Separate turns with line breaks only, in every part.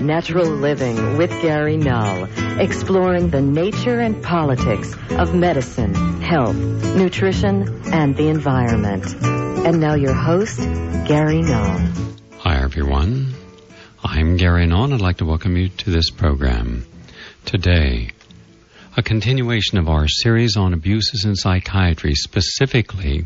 Natural Living with Gary Null, exploring the nature and politics of medicine, health, nutrition, and the environment. And now your host, Gary Null.
Hi, everyone. I'm Gary Null, and I'd like to welcome you to this program. Today, a continuation of our series on abuses in psychiatry, specifically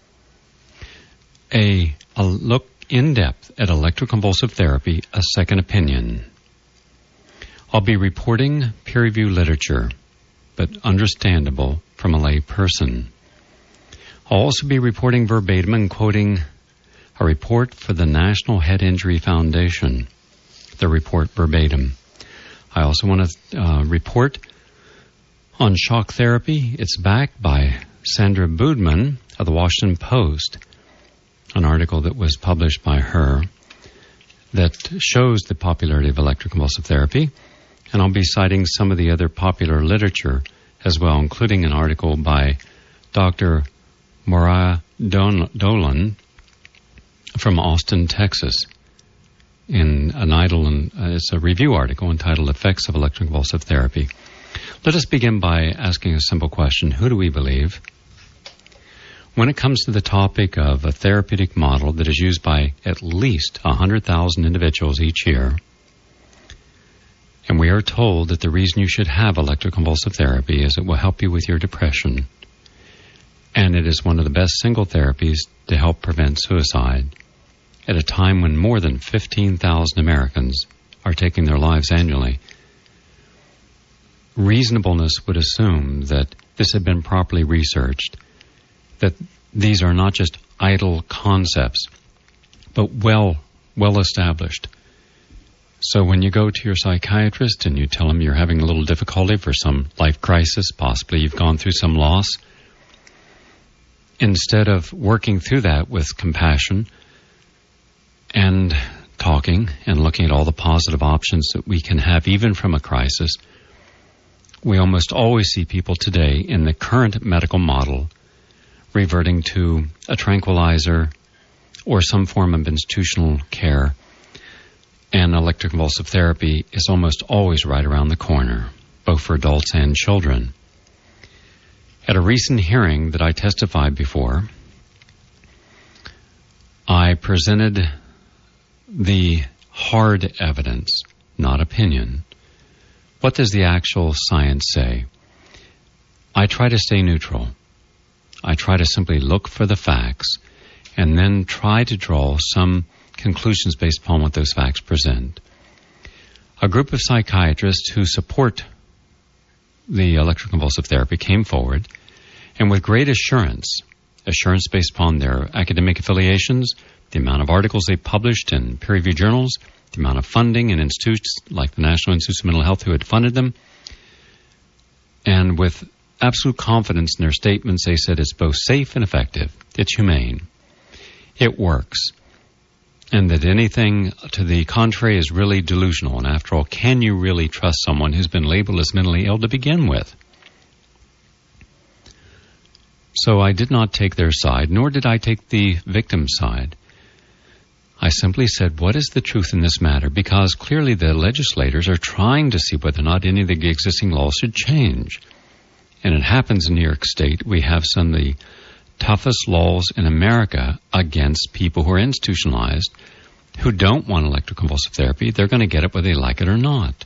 a look in depth at electroconvulsive therapy, a second opinion. I'll be reporting peer-reviewed literature, but understandable from a lay person. I'll also be reporting verbatim and quoting a report for the National Head Injury Foundation, the report verbatim. I also want to report on shock therapy. It's backed by Sandra Boodman of the Washington Post, an article that was published by her that shows the popularity of electroconvulsive therapy. And I'll be citing some of the other popular literature as well, including an article by Dr. Maria Dolan from Austin, Texas, in it's a review article entitled Effects of Electroconvulsive Therapy. Let us begin by asking a simple question. Who do we believe? When it comes to the topic of a therapeutic model that is used by at least 100,000 individuals each year, and we are told that the reason you should have electroconvulsive therapy is it will help you with your depression, and it is one of the best single therapies to help prevent suicide, at a time when more than 15,000 Americans are taking their lives annually, reasonableness would assume that this had been properly researched, that these are not just idle concepts, but well established. So when you go to your psychiatrist and you tell him you're having a little difficulty for some life crisis, possibly you've gone through some loss, instead of working through that with compassion and talking and looking at all the positive options that we can have even from a crisis, we almost always see people today in the current medical model reverting to a tranquilizer or some form of institutional care, and electroconvulsive therapy is almost always right around the corner, both for adults and children. At a recent hearing that I testified before, I presented the hard evidence, not opinion. What does the actual science say? I try to stay neutral. I try to simply look for the facts and then try to draw some conclusions based upon what those facts present. A group of psychiatrists who support the electroconvulsive therapy came forward, and with great assurance based upon their academic affiliations, the amount of articles they published in peer-reviewed journals, the amount of funding in institutes like the National Institutes of Mental Health who had funded them, and with absolute confidence in their statements, they said it's both safe and effective, it's humane, it works, and that anything to the contrary is really delusional. And after all, can you really trust someone who's been labeled as mentally ill to begin with? So I did not take their side, nor did I take the victim's side. I simply said, what is the truth in this matter? Because clearly the legislators are trying to see whether or not any of the existing laws should change. And it happens in New York State, we have some of the toughest laws in America against people who are institutionalized, who don't want electroconvulsive therapy. They're going to get it whether they like it or not.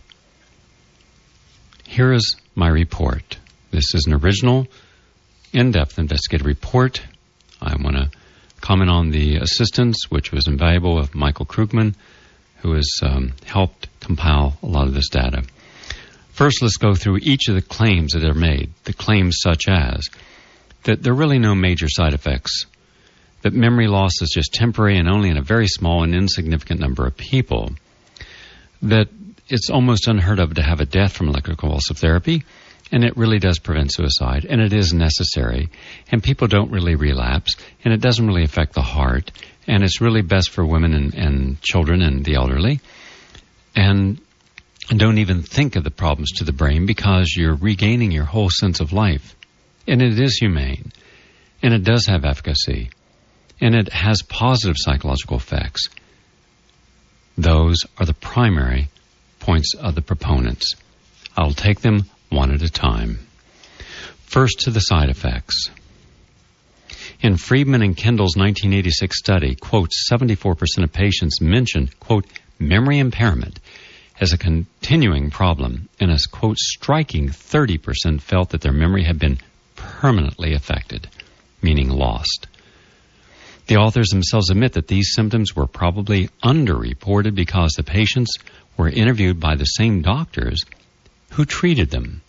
Here is my report. This is an original, in-depth investigative report. I want to comment on the assistance, which was invaluable, of Michael Krugman, who has helped compile a lot of this data. First, let's go through each of the claims that are made. The claims such as that there are really no major side effects, that memory loss is just temporary and only in a very small and insignificant number of people, that it's almost unheard of to have a death from electroconvulsive therapy, and it really does prevent suicide, and it is necessary, and people don't really relapse, and it doesn't really affect the heart, and it's really best for women and children and the elderly, and don't even think of the problems to the brain because you're regaining your whole sense of life. And it is humane, and it does have efficacy, and it has positive psychological effects. Those are the primary points of the proponents. I'll take them one at a time. First, to the side effects. In Friedman and Kendall's 1986 study, quote, 74% of patients mentioned, quote, memory impairment as a continuing problem, and a, quote, striking 30% felt that their memory had been permanently affected, meaning lost. The authors themselves admit that these symptoms were probably underreported because the patients were interviewed by the same doctors who treated them.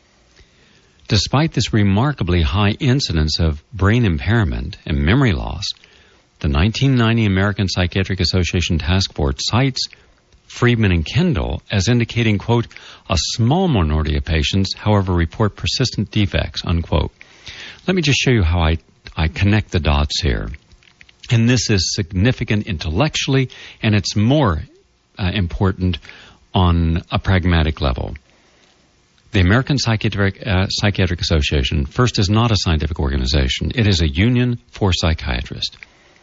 Despite this remarkably high incidence of brain impairment and memory loss, the 1990 American Psychiatric Association Task Force cites Friedman and Kendall as indicating, quote, a small minority of patients, however, report persistent defects, unquote. Let me just show you how I connect the dots here. And this is significant intellectually, and it's more important on a pragmatic level. The American Psychiatric Association, first, is not a scientific organization. It is a union for psychiatrists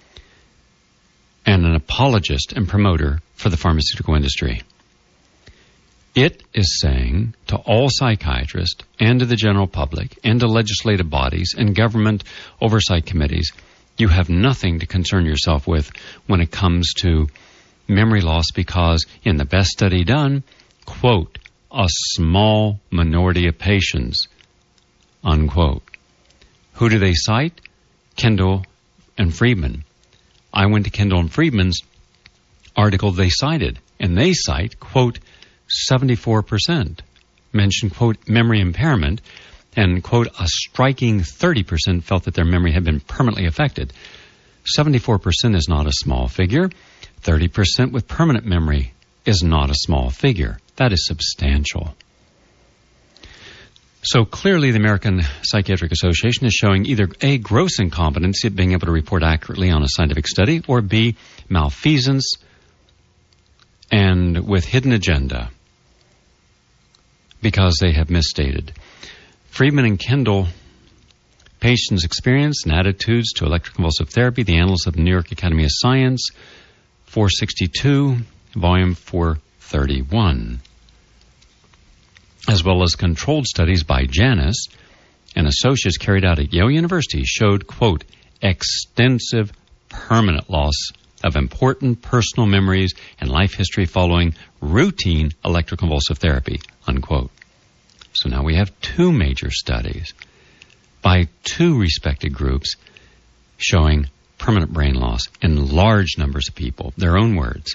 and an apologist and promoter for the pharmaceutical industry. It is saying to all psychiatrists and to the general public and to legislative bodies and government oversight committees, you have nothing to concern yourself with when it comes to memory loss because in the best study done, quote, a small minority of patients, unquote. Who do they cite? Kendall and Friedman. I went to Kendall and Friedman's article they cited, and they cite, quote, 74% mention, quote, memory impairment, and, quote, a striking 30% felt that their memory had been permanently affected. 74% is not a small figure. 30% with permanent memory is not a small figure. That is substantial. So clearly the American Psychiatric Association is showing either A, gross incompetency at being able to report accurately on a scientific study, or B, malfeasance and with hidden agenda because they have misstated. Friedman and Kendall, Patients' Experience and Attitudes to Electroconvulsive Therapy, the Annals of the New York Academy of Science, 462, volume 431. As well as controlled studies by Janus and associates carried out at Yale University showed, quote, extensive permanent loss of important personal memories and life history following routine electroconvulsive therapy, unquote. So now we have two major studies by two respected groups showing permanent brain loss in large numbers of people, their own words.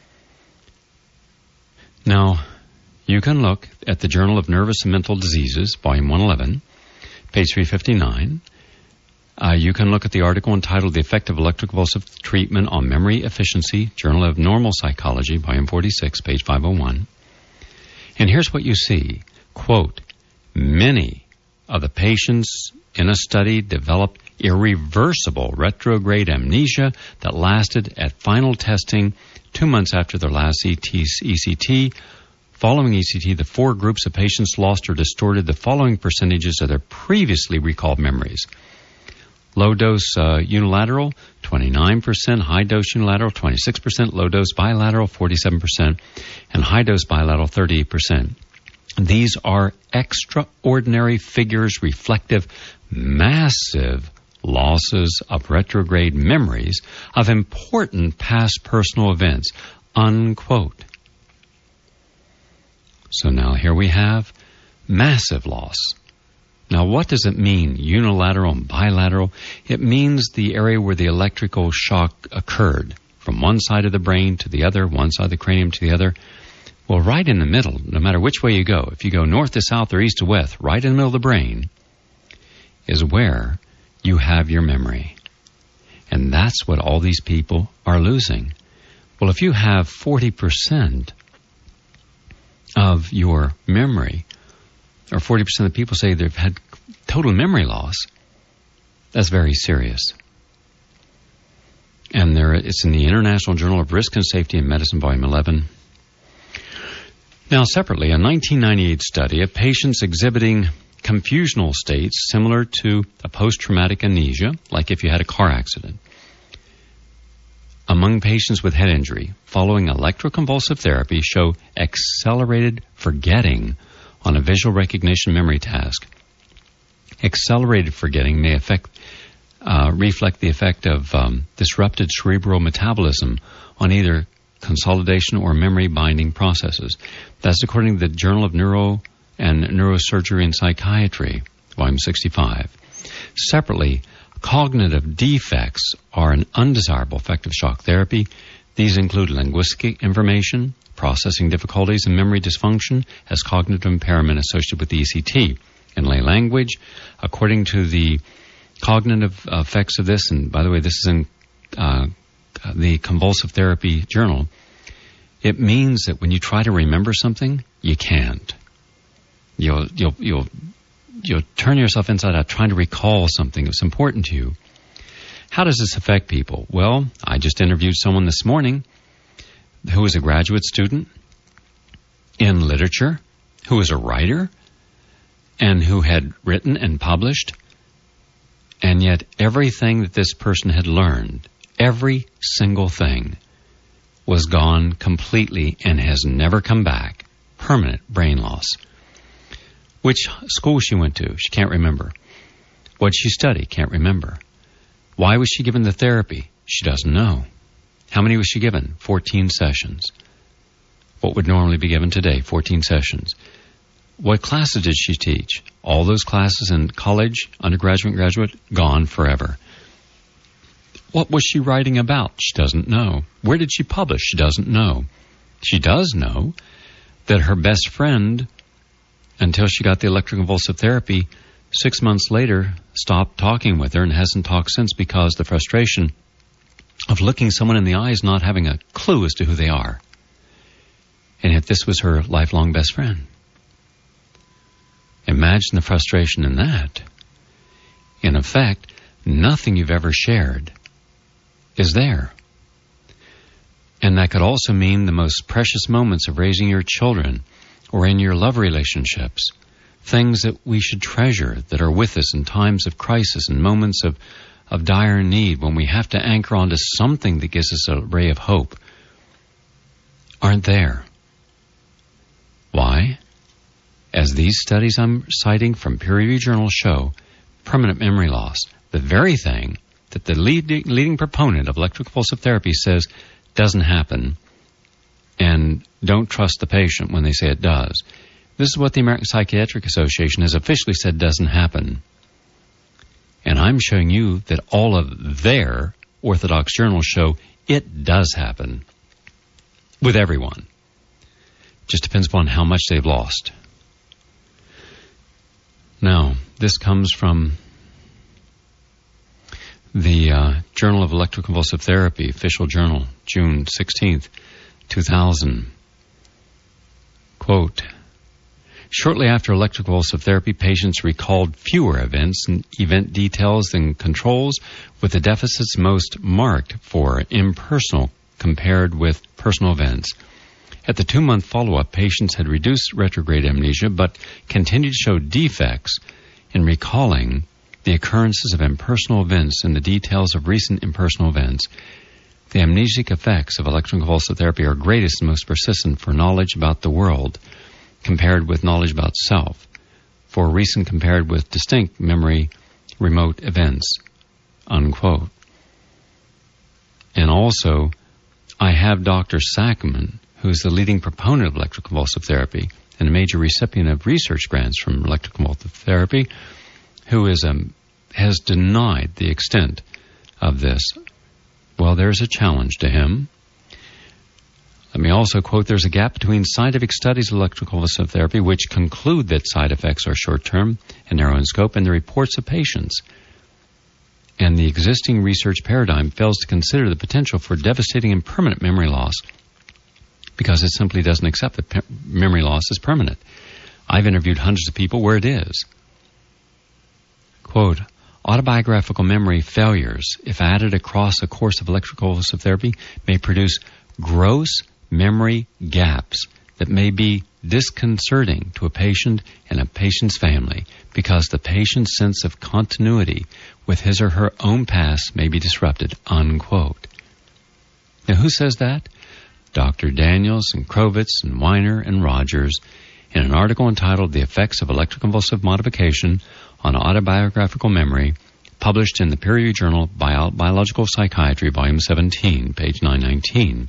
Now, you can look at the Journal of Nervous and Mental Diseases, volume 111, page 359. You can look at the article entitled The Effect of Electroconvulsive Treatment on Memory Efficiency, Journal of Normal Psychology, volume 46, page 501. And here's what you see. Quote, many of the patients in a study developed irreversible retrograde amnesia that lasted at final testing 2 months after their last ECT. Following ECT, the four groups of patients lost or distorted the following percentages of their previously recalled memories. Low-dose unilateral, 29%, high-dose unilateral, 26%, low-dose bilateral, 47%, and high-dose bilateral, 38%. These are extraordinary figures reflective massive losses of retrograde memories of important past personal events, unquote. So now here we have massive loss. Now what does it mean, unilateral and bilateral? It means the area where the electrical shock occurred, from one side of the brain to the other, one side of the cranium to the other. Well, right in the middle, no matter which way you go, if you go north to south or east to west, right in the middle of the brain is where you have your memory. And that's what all these people are losing. Well, if you have 40% of your memory, or 40% of the people say they've had total memory loss, that's very serious. And it's in the International Journal of Risk and Safety in Medicine, volume 11. Now, separately, a 1998 study of patients exhibiting confusional states similar to a post-traumatic amnesia, like if you had a car accident, among patients with head injury following electroconvulsive therapy show accelerated forgetting on a visual recognition memory task. Accelerated forgetting may reflect the effect of disrupted cerebral metabolism on either consolidation or memory binding processes. That's according to the Journal of Neuro and Neurosurgery and Psychiatry, volume 65. Separately, cognitive defects are an undesirable effect of shock therapy. These include linguistic information, processing difficulties, and memory dysfunction as cognitive impairment associated with ECT. In lay language, according to the cognitive effects of this, and by the way, this is in the Convulsive Therapy Journal, it means that when you try to remember something, you can't. You'll turn yourself inside out trying to recall something that's important to you. How does this affect people? Well, I just interviewed someone this morning who was a graduate student in literature, who was a writer, and who had written and published, and yet everything that this person had learned, every single thing, was gone completely and has never come back. Permanent brain loss. Which school she went to, she can't remember. What did she study? Can't remember. Why was she given the therapy? She doesn't know. How many was she given? 14 sessions. What would normally be given today? 14 sessions. What classes did she teach? All those classes in college, undergraduate, graduate, gone forever. What was she writing about? She doesn't know. Where did she publish? She doesn't know. She does know that her best friend, until she got the electroconvulsive therapy, 6 months later stopped talking with her and hasn't talked since because the frustration of looking someone in the eyes, not having a clue as to who they are. And yet this was her lifelong best friend. Imagine the frustration in that. In effect, nothing you've ever shared is there. And that could also mean the most precious moments of raising your children or in your love relationships, things that we should treasure that are with us in times of crisis and moments of dire need when we have to anchor onto something that gives us a ray of hope, aren't there. Why? As these studies I'm citing from peer-reviewed journals show, permanent memory loss, the very thing that the leading proponent of electroconvulsive therapy says doesn't happen, and don't trust the patient when they say it does. This is what the American Psychiatric Association has officially said doesn't happen. And I'm showing you that all of their orthodox journals show it does happen with everyone. Just depends upon how much they've lost. Now, this comes from the Journal of Electroconvulsive Therapy, official journal, June 16th, 2000. Quote, shortly after electroconvulsive therapy, patients recalled fewer events and event details than controls, with the deficits most marked for impersonal compared with personal events. At the 2-month follow-up, patients had reduced retrograde amnesia but continued to show defects in recalling the occurrences of impersonal events and the details of recent impersonal events. The amnesic effects of electroconvulsive therapy are greatest and most persistent for knowledge about the world compared with knowledge about self, for recent compared with distinct memory remote events, unquote. And also, I have Dr. Sackman, who is the leading proponent of electroconvulsive therapy and a major recipient of research grants from electroconvulsive therapy, who has denied the extent of this. Well, there's a challenge to him. Let me also quote, there's a gap between scientific studies of electroconvulsive therapy, which conclude that side effects are short-term and narrow in scope, and the reports of patients. And the existing research paradigm fails to consider the potential for devastating and permanent memory loss because it simply doesn't accept that memory loss is permanent. I've interviewed hundreds of people where it is. Quote, autobiographical memory failures, if added across a course of electroconvulsive therapy, may produce gross memory gaps that may be disconcerting to a patient and a patient's family because the patient's sense of continuity with his or her own past may be disrupted, unquote. Now, who says that? Dr. Daniels and Krovitz and Weiner and Rogers in an article entitled The Effects of Electroconvulsive Modification on Autobiographical Memory, published in the peer-reviewed journal Biological Psychiatry, Volume 17, page 919.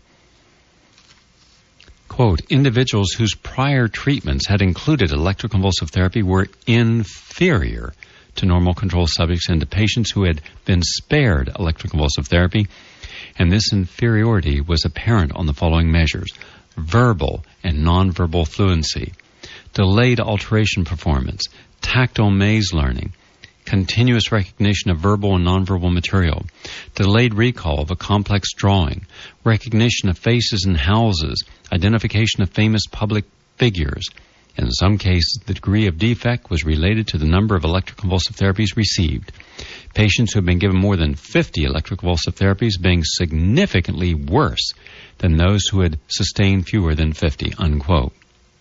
Quote, individuals whose prior treatments had included electroconvulsive therapy were inferior to normal control subjects and to patients who had been spared electroconvulsive therapy, and this inferiority was apparent on the following measures: verbal and nonverbal fluency, delayed alteration performance, tactile maze learning, continuous recognition of verbal and nonverbal material, delayed recall of a complex drawing, recognition of faces and houses, identification of famous public figures. In some cases, the degree of defect was related to the number of electroconvulsive therapies received. Patients who have been given more than 50 electroconvulsive therapies being significantly worse than those who had sustained fewer than 50, unquote.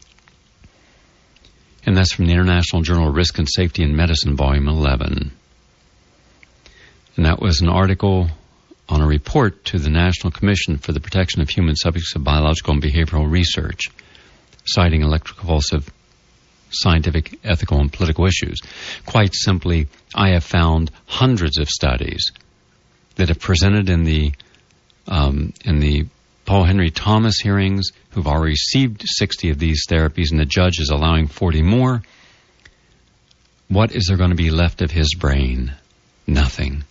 And that's from the International Journal of Risk and Safety in Medicine, Volume 11. And that was an article on a report to the National Commission for the Protection of Human Subjects of Biological and Behavioral Research, citing electroconvulsive scientific, ethical, and political issues. Quite simply, I have found hundreds of studies that have presented in the Paul Henry Thomas hearings, who've already received 60 of these therapies, and the judge is allowing 40 more. What is there going to be left of his brain? Nothing.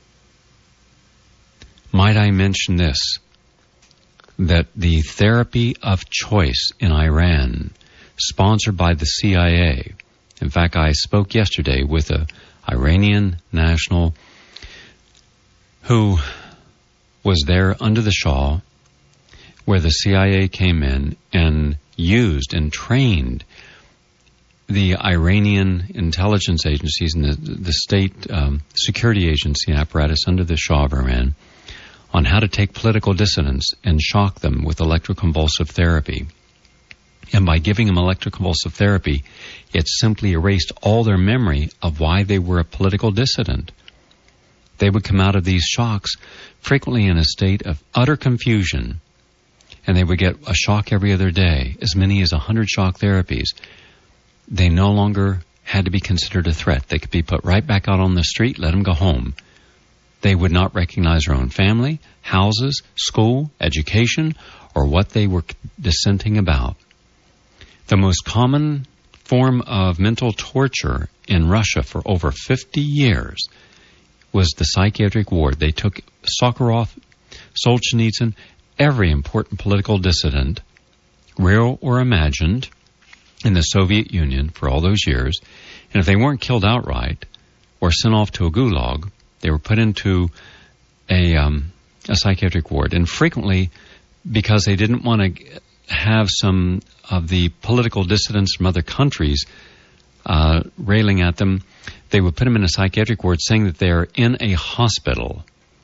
Might I mention this, that the therapy of choice in Iran, sponsored by the CIA, in fact, I spoke yesterday with an Iranian national who was there under the Shah, where the CIA came in and used and trained the Iranian intelligence agencies and the state security agency apparatus under the Shah of Iran on how to take political dissidents and shock them with electroconvulsive therapy. And by giving them electroconvulsive therapy, it simply erased all their memory of why they were a political dissident. They would come out of these shocks frequently in a state of utter confusion, and they would get a shock every other day, as many as 100 shock therapies. They no longer had to be considered a threat. They could be put right back out on the street, let them go home. They would not recognize their own family, houses, school, education, or what they were dissenting about. The most common form of mental torture in Russia for over 50 years was the psychiatric ward. They took Sakharov, Solzhenitsyn, every important political dissident, real or imagined, in the Soviet Union for all those years, and if they weren't killed outright or sent off to a gulag, they were put into a psychiatric ward. And frequently, because they didn't want to have some of the political dissidents from other countries railing at them, they would put them in a psychiatric ward saying that they're in a hospital.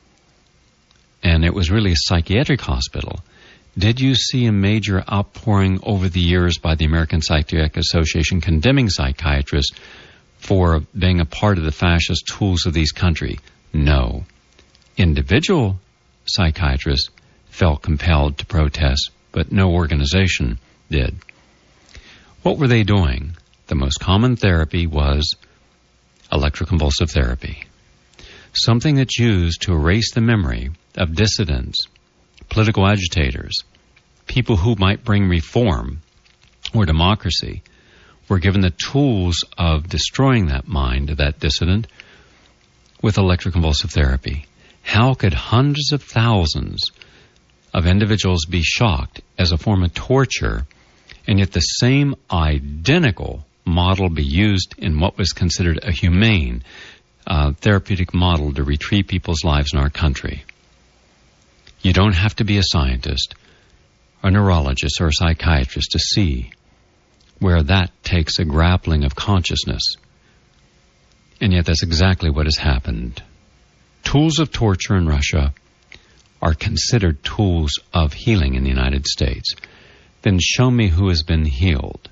And it was really a psychiatric hospital. Did you see a major outpouring over the years by the American Psychiatric Association condemning psychiatrists for being a part of the fascist tools of these countries? No. Individual psychiatrists felt compelled to protest, but no organization did. What were they doing? The most common therapy was electroconvulsive therapy, something that's used to erase the memory of dissidents, political agitators, people who might bring reform or democracy. Were given the tools of destroying that mind of that dissident with electroconvulsive therapy. How could hundreds of thousands of individuals be shocked as a form of torture, and yet the same identical model be used in what was considered a humane therapeutic model to retrieve people's lives in our country? You don't have to be a scientist, a neurologist, or a psychiatrist to see where that takes a grappling of consciousness. And yet that's exactly what has happened. Tools of torture in Russia are considered tools of healing in the United States. Then show me who has been healed.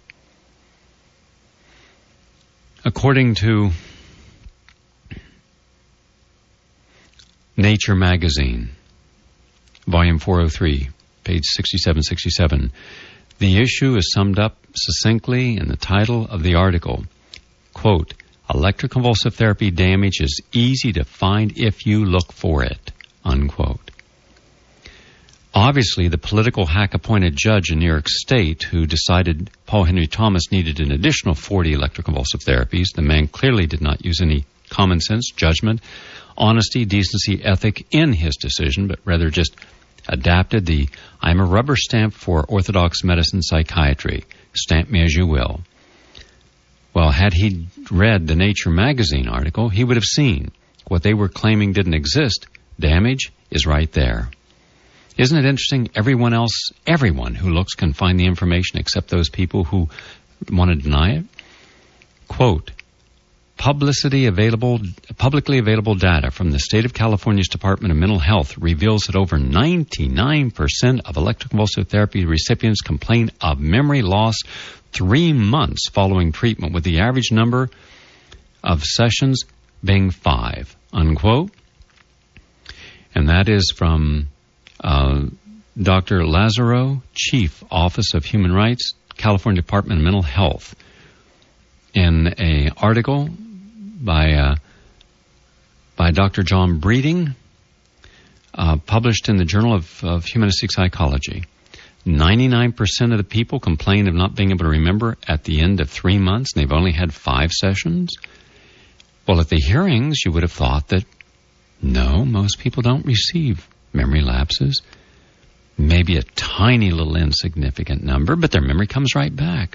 According to Nature magazine, volume 403, page 6767. The issue is summed up succinctly in the title of the article. Quote, electroconvulsive therapy damage is easy to find if you look for it. Unquote. Obviously, the political hack-appointed judge in New York State who decided Paul Henry Thomas needed an additional 40 electroconvulsive therapies, the man clearly did not use any common sense, judgment, honesty, decency, ethic in his decision, but rather just adapted the I'm a rubber stamp for orthodox medicine psychiatry. Stamp me as you will. Well, had he read the Nature magazine article, he would have seen what they were claiming didn't exist. Damage is right there. Isn't it interesting? Everyone who looks can find the information except those people who want to deny it. Quote, publicly available data from the state of California's Department of Mental Health reveals that over 99% of electroconvulsive therapy recipients complain of memory loss 3 months following treatment, with the average number of sessions being 5, unquote. And that is from Dr. Lazaro, Chief, Office of Human Rights, California Department of Mental Health, in an article by Dr. John Breeding, published in the Journal of Humanistic Psychology. 99% of the people complain of not being able to remember at the end of 3 months, and they've only had 5 sessions. Well, at the hearings, you would have thought that, no, most people don't receive memory lapses. Maybe a tiny little insignificant number, but their memory comes right back.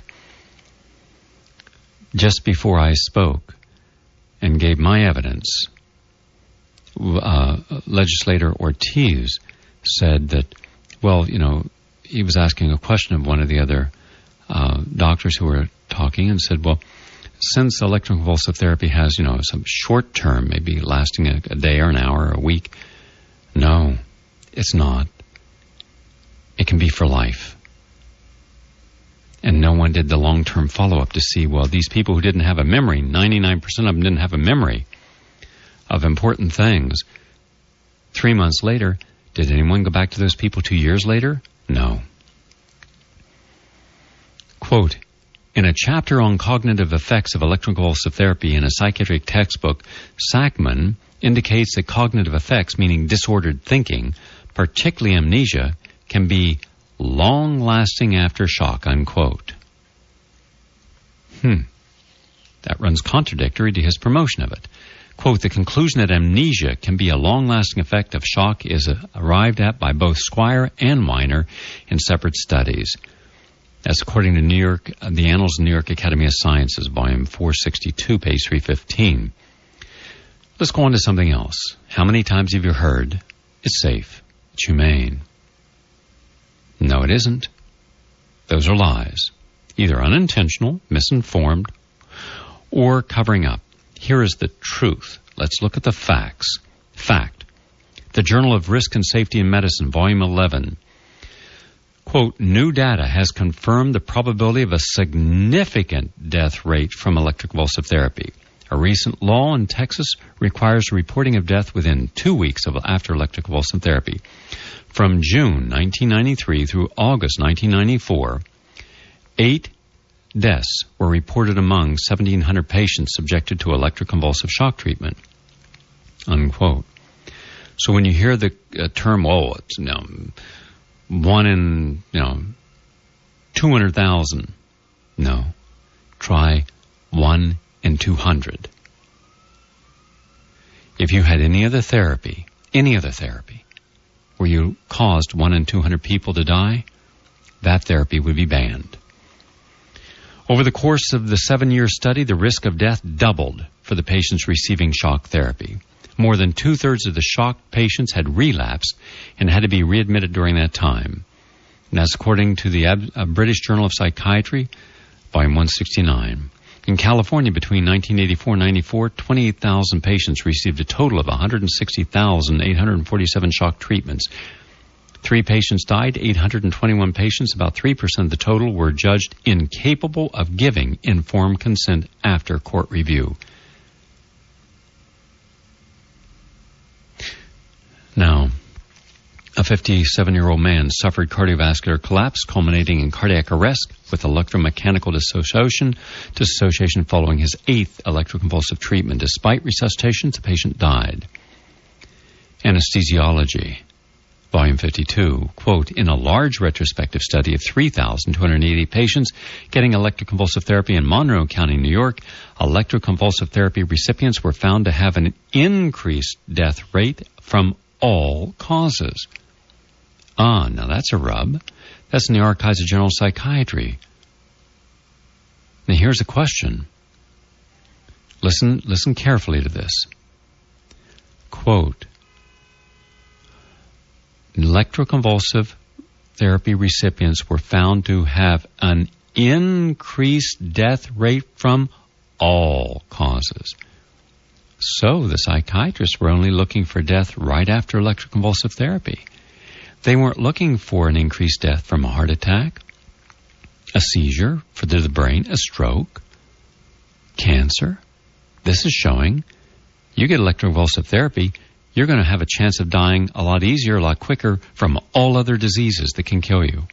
Just before I spoke and gave my evidence, legislator Ortiz said that, well, you know, he was asking a question of one of the other doctors who were talking and said, well, since electroconvulsive therapy has, you know, some short term, maybe lasting a day or an hour or a week, no, it's not. It can be for life. And no one did the long-term follow-up to see, well, these people who didn't have a memory, 99% of them didn't have a memory of important things. 3 months later, did anyone go back to those people 2 years later? No. Quote, in a chapter on cognitive effects of electroconvulsive therapy in a psychiatric textbook, Sackman indicates that cognitive effects, meaning disordered thinking, particularly amnesia, can be long-lasting after shock, unquote. That runs contradictory to his promotion of it. Quote, the conclusion that amnesia can be a long-lasting effect of shock is arrived at by both Squire and Weiner in separate studies. That's according to the Annals of New York Academy of Sciences, volume 462, page 315. Let's go on to something else. How many times have you heard, it's safe, it's humane? No, it isn't. Those are lies, either unintentional, misinformed, or covering up. Here is the truth. Let's look at the facts. Fact. The Journal of Risk and Safety in Medicine, volume 11. Quote, new data has confirmed the probability of a significant death rate from electroconvulsive therapy. A recent law in Texas requires reporting of death within 2 weeks after electroconvulsive therapy. From June 1993 through August 1994, 8 deaths were reported among 1,700 patients subjected to electroconvulsive shock treatment. Unquote. So when you hear the term, it's 1 in 200,000. No. Try 1 in 200. If you had any other therapy, where you caused 1 in 200 people to die, that therapy would be banned. Over the course of the 7-year study, the risk of death doubled for the patients receiving shock therapy. More than 2/3 of the shock patients had relapsed and had to be readmitted during that time. And that's according to the British Journal of Psychiatry, volume 169. In California, between 1984 and 94, 28,000 patients received a total of 160,847 shock treatments. 3 patients died, 821 patients, about 3% of the total, were judged incapable of giving informed consent after court review. Now, A 57-year-old man suffered cardiovascular collapse culminating in cardiac arrest with electromechanical dissociation following his 8th electroconvulsive treatment. Despite resuscitation, the patient died. Anesthesiology, Volume 52, quote, in a large retrospective study of 3,280 patients getting electroconvulsive therapy in Monroe County, New York, electroconvulsive therapy recipients were found to have an increased death rate from all causes. Now that's a rub. That's in the Archives of General Psychiatry. Now here's a question. Listen carefully to this. Quote, electroconvulsive therapy recipients were found to have an increased death rate from all causes. So the psychiatrists were only looking for death right after electroconvulsive therapy. They weren't looking for an increased death from a heart attack, a seizure for the brain, a stroke, cancer. This is showing you get electroconvulsive therapy, you're going to have a chance of dying a lot easier, a lot quicker from all other diseases that can kill you.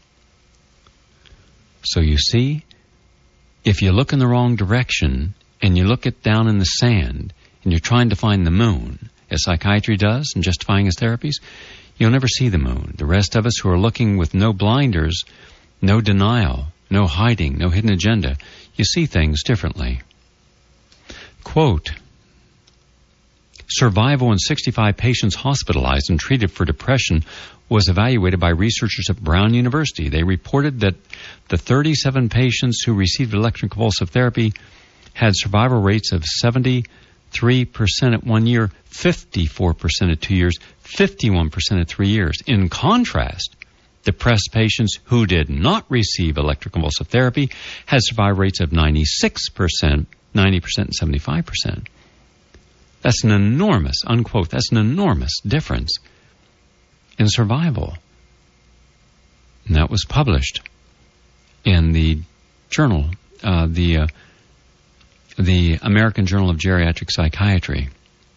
So you see, if you look in the wrong direction and you look it down in the sand and you're trying to find the moon, as psychiatry does in justifying its therapies, you'll never see the moon. The rest of us who are looking with no blinders, no denial, no hiding, no hidden agenda, you see things differently. Quote, survival in 65 patients hospitalized and treated for depression was evaluated by researchers at Brown University. They reported that the 37 patients who received electroconvulsive therapy had survival rates of 73% at 1 year, 54% at 2 years, 51% at 3 years. In contrast, depressed patients who did not receive electroconvulsive therapy had survival rates of 96%, 90%, and 75%. That's an enormous, unquote, that's an enormous difference in survival. And that was published in the journal, the American Journal of Geriatric Psychiatry.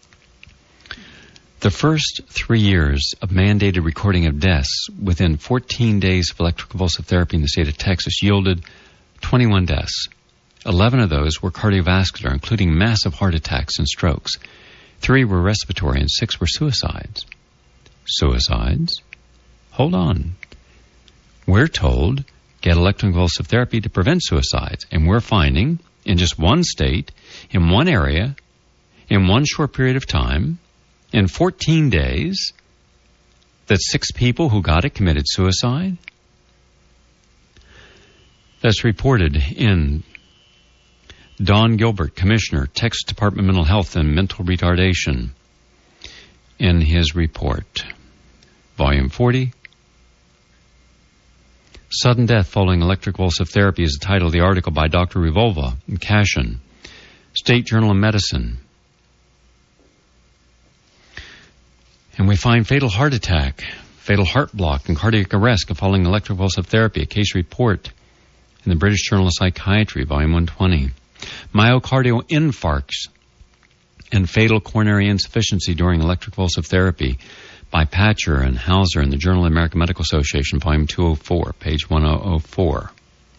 The first 3 years of mandated recording of deaths within 14 days of electroconvulsive therapy in the state of Texas yielded 21 deaths. 11 of those were cardiovascular, including massive heart attacks and strokes. 3 were respiratory and 6 were suicides. Suicides? Hold on. We're told, get electroconvulsive therapy to prevent suicides. And we're finding, in just one state, in one area, in one short period of time, in 14 days, that 6 people who got it committed suicide. That's reported in Don Gilbert, Commissioner, Texas Department of Mental Health and Mental Retardation, in his report, Volume 40. Sudden Death Following Electroconvulsive Therapy is the title of the article by Dr. Revolva and Cashin, State Journal of Medicine. And we find fatal heart attack, fatal heart block, and cardiac arrest following electroconvulsive therapy, a case report in the British Journal of Psychiatry, Volume 120. Myocardial infarcts and fatal coronary insufficiency during electroconvulsive therapy by Patcher and Hauser in the Journal of the American Medical Association, Volume 204, page 1004.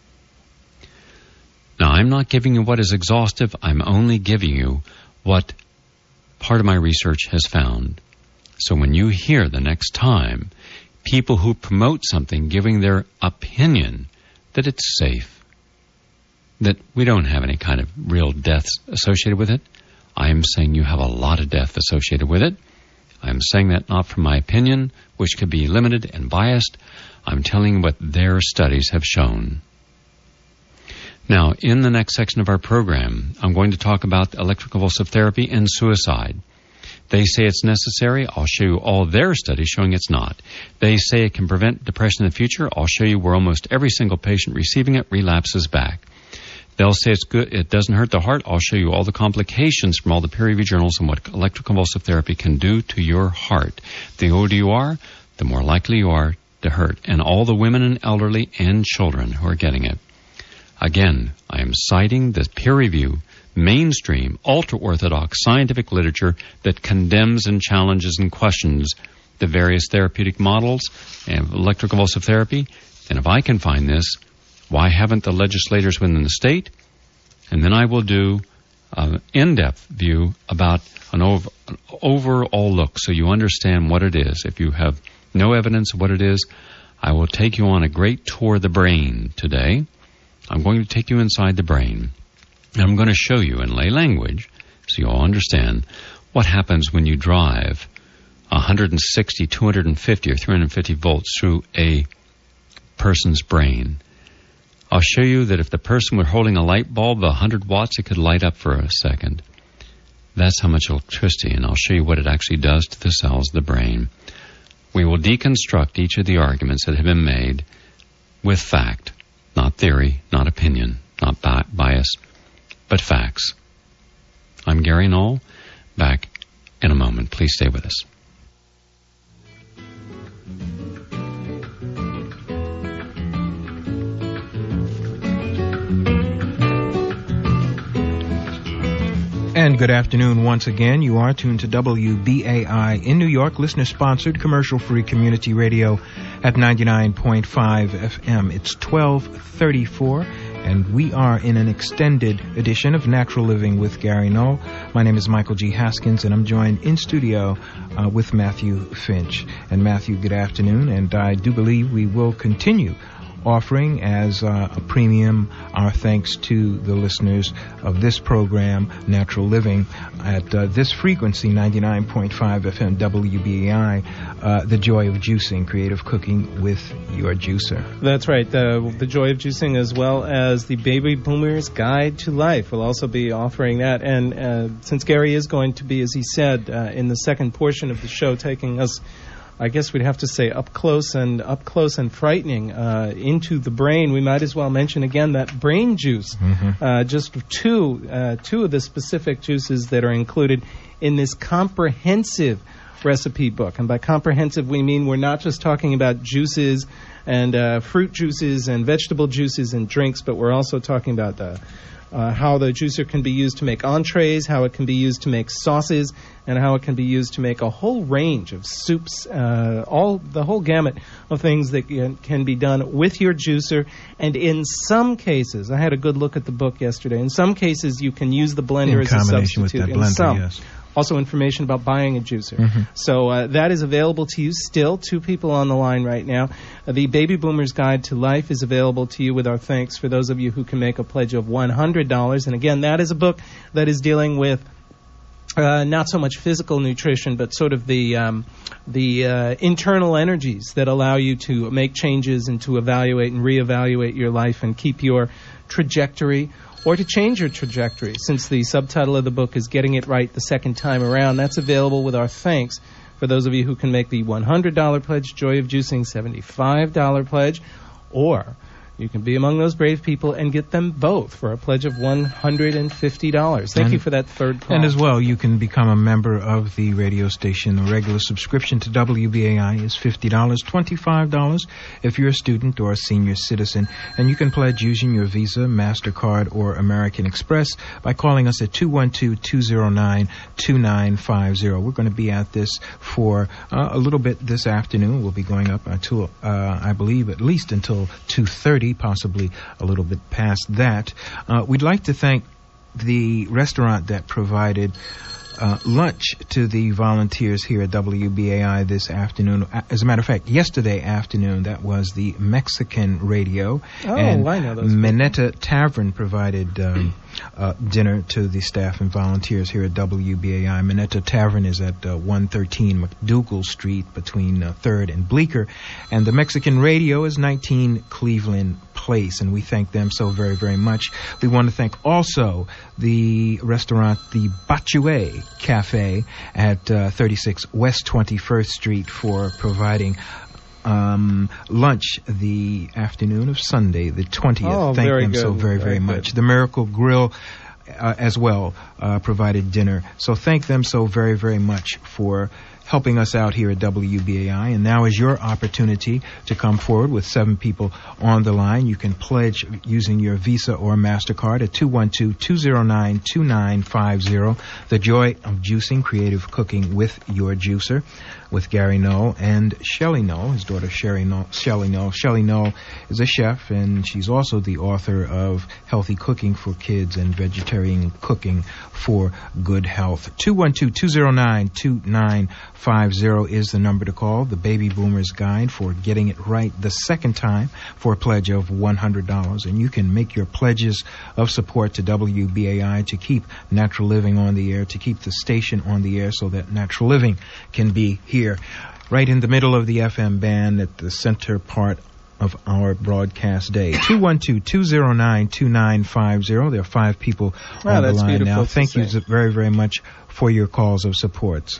Now, I'm not giving you what is exhaustive. I'm only giving you what part of my research has found. So when you hear the next time people who promote something giving their opinion that it's safe, that we don't have any kind of real deaths associated with it, I am saying you have a lot of death associated with it. I'm saying that not from my opinion, which could be limited and biased. I'm telling you what their studies have shown. Now, in the next section of our program, I'm going to talk about electroconvulsive therapy and suicide. They say it's necessary. I'll show you all their studies showing it's not. They say it can prevent depression in the future. I'll show you where almost every single patient receiving it relapses back. They'll say it's good, it doesn't hurt the heart. I'll show you all the complications from all the peer-reviewed journals and what electroconvulsive therapy can do to your heart. The older you are, the more likely you are to hurt. And all the women and elderly and children who are getting it. Again, I am citing the peer-reviewed, mainstream, ultra-orthodox scientific literature that condemns and challenges and questions the various therapeutic models and electroconvulsive therapy, then if I can find this, why haven't the legislators within the state? And then I will do an in-depth view about an overall look so you understand what it is. If you have no evidence of what it is, I will take you on a great tour of the brain today. I'm going to take you inside the brain. And I'm going to show you in lay language, so you all understand, what happens when you drive 160, 250, or 350 volts through a person's brain. I'll show you that if the person were holding a light bulb, 100 watts, it could light up for a second. That's how much electricity, and I'll show you what it actually does to the cells of the brain. We will deconstruct each of the arguments that have been made with fact, not theory, not opinion, not bias, but facts. I'm Gary Knoll. Back in a moment. Please stay with us.
And good afternoon once again. You are tuned to WBAI in New York, listener-sponsored, commercial-free community radio at 99.5 FM. It's 12:34, and we are in an extended edition of Natural Living with Gary Knoll. My name is Michael G. Haskins, and I'm joined in studio with Matthew Finch. And Matthew, good afternoon, and I do believe we will continue offering as a premium our thanks to the listeners of this program, Natural Living, at this frequency, 99.5 FM WBAI, The Joy of Juicing, creative cooking with your juicer.
That's right, the Joy of Juicing, as well as the Baby Boomer's Guide to Life. Will also be offering that. And since Gary is going to be, as he said, in the second portion of the show, taking us, I guess we'd have to say, up close and frightening into the brain, we might as well mention again that brain juice. Just two of the specific juices that are included in this comprehensive recipe book. And by comprehensive, we mean we're not just talking about juices and fruit juices and vegetable juices and drinks, but we're also talking about how the juicer can be used to make entrees, how it can be used to make sauces, and how it can be used to make a whole range of soups, the whole gamut of things that can be done with your juicer. And in some cases, I had a good look at the book yesterday, in some cases you can use the blender as a substitute.
With that blender, yes.
Also information about buying a juicer. So that is available to you still. 2 people on the line right now. The Baby Boomer's Guide to Life is available to you with our thanks for those of you who can make a pledge of $100. And again, that is a book that is dealing with not so much physical nutrition, but sort of the internal energies that allow you to make changes and to evaluate and reevaluate your life and keep your trajectory, or to change your trajectory, since the subtitle of the book is Getting It Right the Second Time Around. That's available with our thanks for those of you who can make the $100 pledge, Joy of Juicing $75 pledge, or you can be among those brave people and get them both for a pledge of $150. Thank you for that third call.
And as well, you can become a member of the radio station. A regular subscription to WBAI is $50, $25 if you're a student or a senior citizen. And you can pledge using your Visa, MasterCard, or American Express by calling us at 212-209-2950. We're going to be at this for a little bit this afternoon. We'll be going up until, I believe, at least until 2:30. Possibly a little bit past that. We'd like to thank the restaurant that provided lunch to the volunteers here at WBAI this afternoon. As a matter of fact, yesterday afternoon, that was the Mexican Radio. And
I know those
Minetta Tavern provided dinner to the staff and volunteers here at WBAI. Minetta Tavern is at 113 McDougal Street between 3rd and Bleecker. And the Mexican Radio is 19 Cleveland Place, and we thank them so very, very much. We want to thank also the restaurant, the Batue Cafe at 36 West 21st Street, for providing lunch the afternoon of Sunday, the 20th.
Oh,
thank
very
them
good.
so very, very
Very
much.
good.
The Miracle Grill as well provided dinner. So thank them so very, very much for helping us out here at WBAI. And now is your opportunity to come forward with 7 people on the line. You can pledge using your Visa or MasterCard at 212-209-2950. The Joy of Juicing, Creative Cooking with Your Juicer, with Gary Null and Shelley Null, his daughter Shelley Null. Shelley Null is a chef, and she's also the author of Healthy Cooking for Kids and Vegetarian Cooking for Good Health. 212-209-2950 is the number to call. The Baby Boomer's Guide for getting it right the second time for a pledge of $100. And you can make your pledges of support to WBAI to keep Natural Living on the air, to keep the station on the air so that Natural Living can be here right in the middle of the FM band at the center part of our broadcast day. 212-209-2950. There are 5 people on the line now. Thank you very, very much for your calls of support.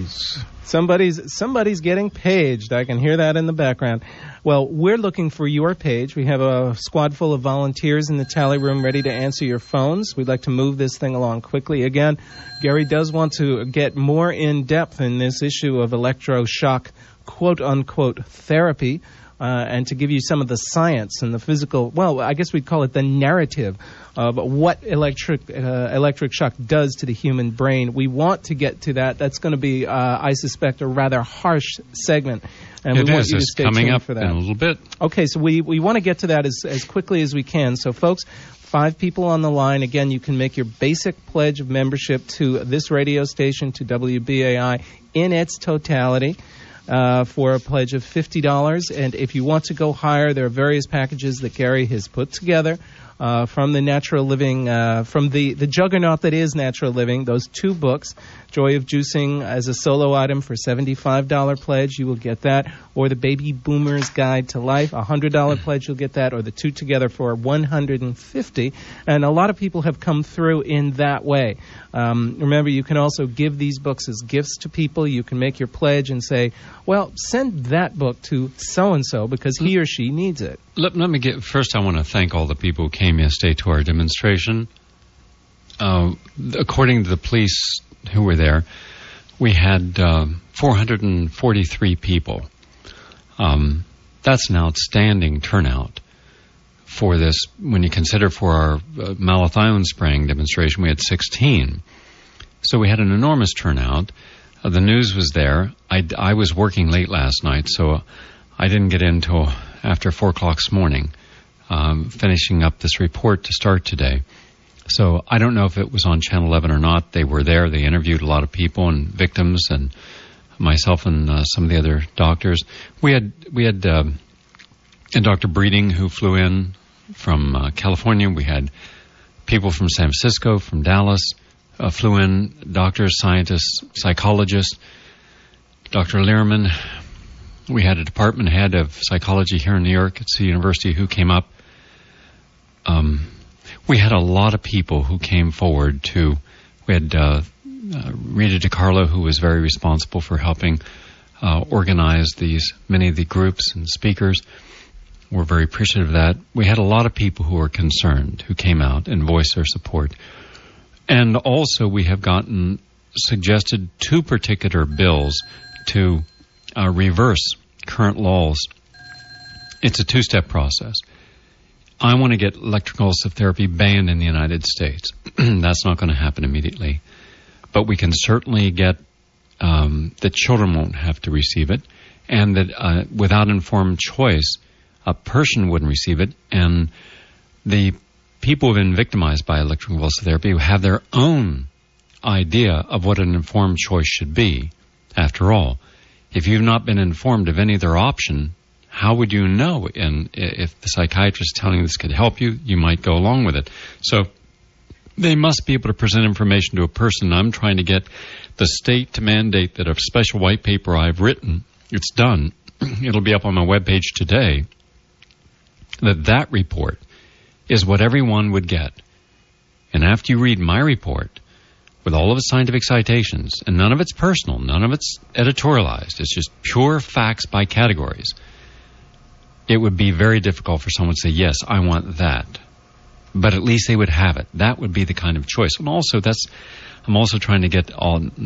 Somebody's getting paged. I can hear that in the background. Well, we're looking for your page. We have a squad full of volunteers in the tally room ready to answer your phones. We'd like to move this thing along quickly. Again, Gary does want to get more in depth in this issue of electroshock, quote-unquote, therapy. And to give you some of the science and the physical, well, I guess we'd call it the narrative of what electric shock does to the human brain. We want to get to that. That's going to be, I suspect, a rather harsh segment. And we want you to stay tuned for that.
Coming up in a little bit.
Okay, so we want to get to that as quickly as we can. So, folks, 5 people on the line. Again, you can make your basic pledge of membership to this radio station, to WBAI, in its totality. For a pledge of $50. And if you want to go higher, there are various packages that Gary has put together from the Natural Living, from the juggernaut that is Natural Living, those 2 books, Joy of Juicing as a solo item for $75 pledge, you will get that, or the Baby Boomer's Guide to Life, $100 pledge, you'll get that, or the 2 together for $150. And a lot of people have come through in that way. Remember, you can also give these books as gifts to people. You can make your pledge and say, well, send that book to so-and-so because he or she needs it.
Let me first I want to thank all the people who came yesterday to our demonstration. According to the police who were there, we had 443 people. That's an outstanding turnout for this. When you consider for our malathion spraying demonstration, we had 16. So we had an enormous turnout. The news was there. I was working late last night, so I didn't get in till after 4 o'clock this morning, finishing up this report to start today. So I don't know if it was on Channel 11 or not. They were there. They interviewed a lot of people and victims, and myself and some of the other doctors. We had Dr. Breeding, who flew in from California. We had people from San Francisco, from Dallas, flew in, doctors, scientists, psychologists, Dr. Lehrman. We had a department head of psychology here in New York at City University who came up. We had a lot of people who came forward to. We had Rita DiCarlo, who was very responsible for helping organize many of the groups and speakers. We're very appreciative of that. We had a lot of people who were concerned, who came out and voiced their support. And also we have gotten suggested 2 particular bills to reverse current laws. It's a 2-step process. I want to get electroconvulsive therapy banned in the United States. That's not going to happen immediately. But we can certainly get that children won't have to receive it, and that without informed choice, a person wouldn't receive it, and the people who have been victimized by electroconvulsive therapy who have their own idea of what an informed choice should be. After all, if you've not been informed of any other option, how would you know? And if the psychiatrist is telling you this could help you, you might go along with it. So they must be able to present information to a person. I'm trying to get the state to mandate that a special white paper I've written, it's done, it'll be up on my webpage today, that report is what everyone would get. And after you read my report, with all of its scientific citations, and none of it's personal, none of it's editorialized, it's just pure facts by categories, it would be very difficult for someone to say, yes, I want that. But at least they would have it. That would be the kind of choice. And also, I'm also trying to get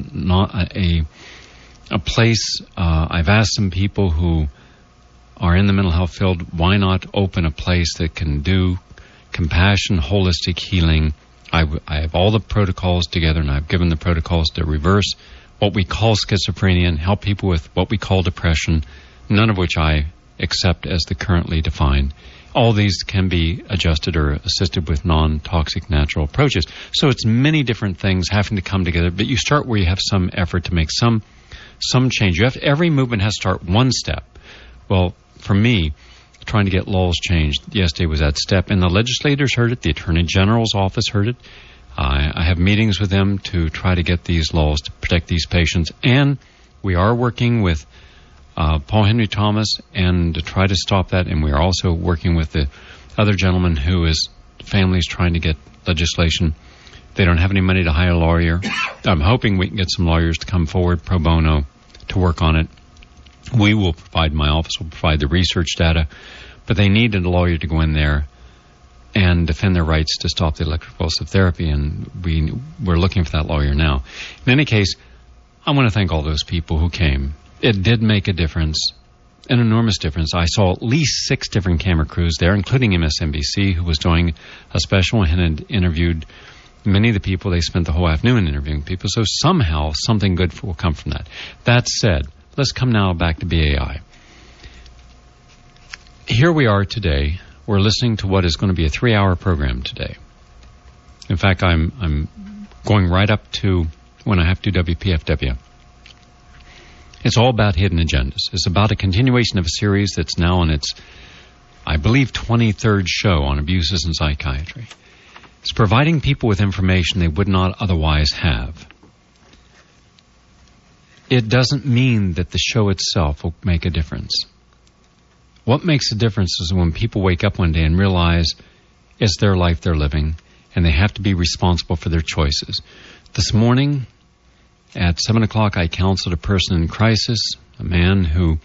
a place. I've asked some people who are in the mental health field, why not open a place that can do compassion, holistic healing. I have all the protocols together, and I've given the protocols to reverse what we call schizophrenia and help people with what we call depression, none of which I accept as the currently defined. All these can be adjusted or assisted with non-toxic natural approaches. So it's many different things having to come together, but you start where you have some effort to make some change. Every movement has to start one step. Well, for me, trying to get laws changed yesterday was that step, and the legislators heard it, the Attorney General's office heard it. I have meetings with them to try to get these laws to protect these patients, and we are working with Paul Henry Thomas and to try to stop that, and we are also working with the other gentleman who is families trying to get legislation. They don't have any money to hire a lawyer. I'm hoping we can get some lawyers to come forward pro bono to work on it. We will provide, my office will provide the research data, but they needed a lawyer to go in there and defend their rights to stop the electroconvulsive therapy, and we're looking for that lawyer now. In any case, I want to thank all those people who came. It did make a difference, an enormous difference. I saw at least 6 different camera crews there, including MSNBC, who was doing a special and had interviewed many of the people. They spent the whole afternoon interviewing people, so somehow something good will come from that. That said, let's come now back to BAI. Here we are today. We're listening to what is going to be a 3-hour program today. In fact, I'm going right up to when I have to do WPFW. It's all about hidden agendas. It's about a continuation of a series that's now on its, I believe, 23rd show on abuses in psychiatry. It's providing people with information they would not otherwise have. It doesn't mean that the show itself will make a difference. What makes a difference is when people wake up one day and realize it's their life they're living, and they have to be responsible for their choices. This morning, at 7 o'clock, I counseled a person in crisis, a man who